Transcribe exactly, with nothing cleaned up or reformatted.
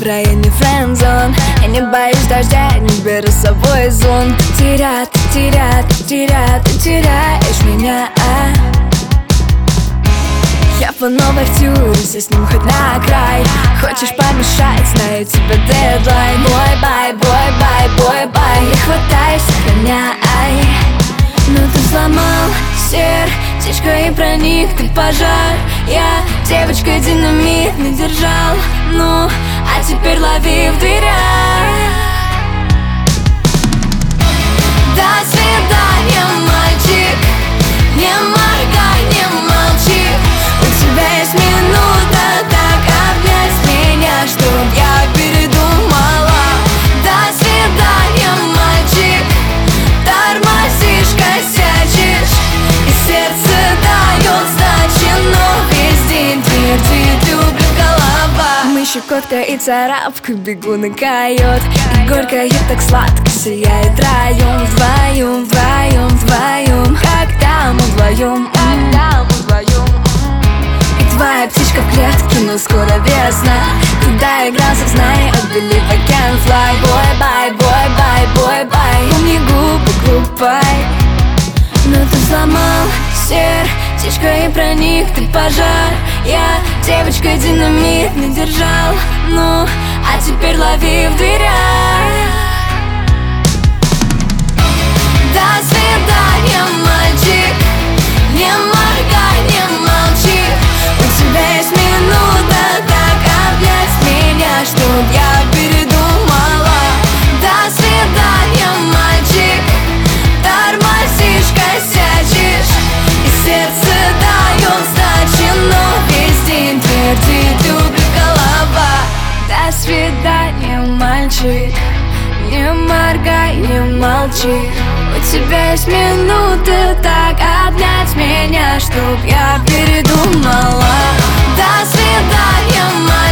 настроение френдзон. Я не боюсь дождя, не беру с собой зонт. Теря, ты теря, ты теря, ты теряешь меня, а? Я по новой втюрюсь, с ним хоть на край. Хочешь помешать, знаю тебя дедлайн. Бой-бай, бой-бай, бой-бай. Не хватай, сохраняй. Но ты взломал сердечко и проник ты пожар. Я девочкой динамит не держал. Ну, а теперь лови в дверях. До свидания, мальчик. Не моргай, не молчи. У тебя есть минута так обнять меня, чтоб я передумала. До свидания, мальчик. Тормозишь, косячишь, и сердце дает сдачи, но весь день твердит люблю голова. Мы щекотка и царапка, бегун и койот. И горькая так сладко сияет район. Вдвоем, вдвоем, вдвоем. Когда мы вдвоем, когда мы вдвоем. И твоя птичка в клетке, но скоро весна. Когда игрался, знай, I believe I can fly. Бой-бай, бой-бай, бой-бай. Помни губы глупой. Но ты взломал сердечко и проник ты пожар. Я девочкой динамит не держал. Ну, а теперь лови в дверях. До свидания, мальчик. Не моргай, не молчи. У тебя есть минута так обнять меня, чтоб я передумала. До свидания, мальчик. Тормозишь, косячишь, и сердце дает сдачи, но весь день твердит люблю голова. До свидания, мальчик. Не моргай, не молчи. У тебя есть минуты так обнять меня, чтоб я передумала. До свидания, мальчик.